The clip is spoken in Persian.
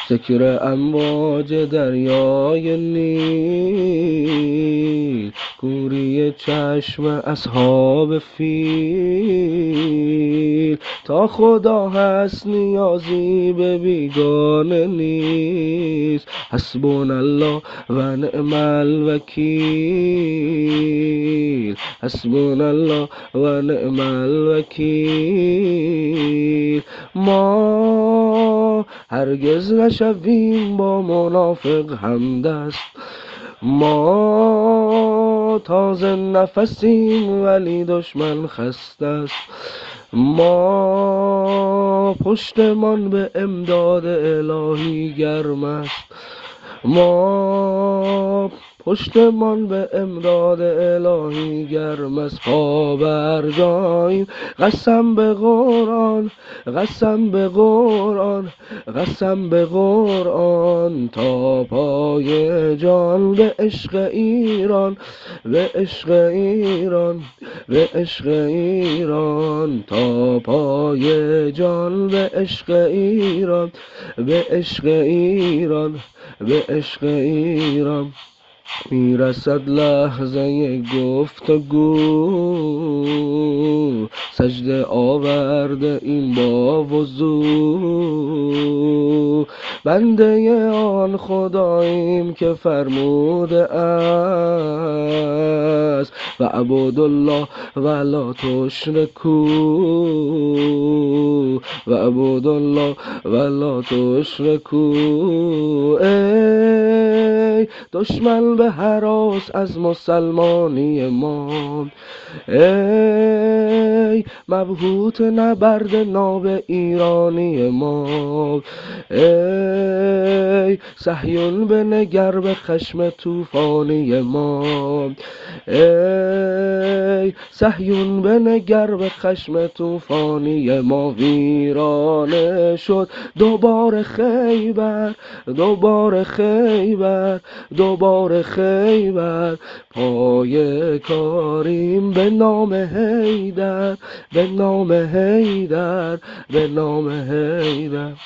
ذکر امواج دریای نیل، کوری چشم اصحاب فیل. تا خدا هست نیازی به بیگانه نیست، حسبنا الله و نعم الوکیل، حسبنا الله و نعم الوکیل. ما هرگز نشویم با منافق همدست، ما تازه نفسیم ولی دشمن خسته است. ما پشتمان به امداد الهی گرم است، ما پشتمان به امداد الهی گرم است. پا بر جاییم قسم به قرآن، قسم به قرآن، قسم به قرآن. تا پای جان به عشق ایران، به عشق ایران، به عشق ایران. تا پای جان به عشق ایران، به عشق ایران، به عشق ایران. میرسد لحظه گفتگو، سجده آورده این با وضو. بنده آن خداییم که فرموده است و اعبدوا الله ولا تشرکوا، و اعبدوا الله ولا تشرکوا. ای دشمن به هراس از مسلمانی ما، ای مبهوت نبرد ناب ایرانی ما، ای صهیون بنگر به خشم طوفانی ما، ای صهیون بنگر به خشم طوفانی ما. ویرانه شد دوباره خیبر، دوباره خیبر، دوباره خیبر. پای کاریم به نام حیدر، به نام حیدر، به نام حیدر.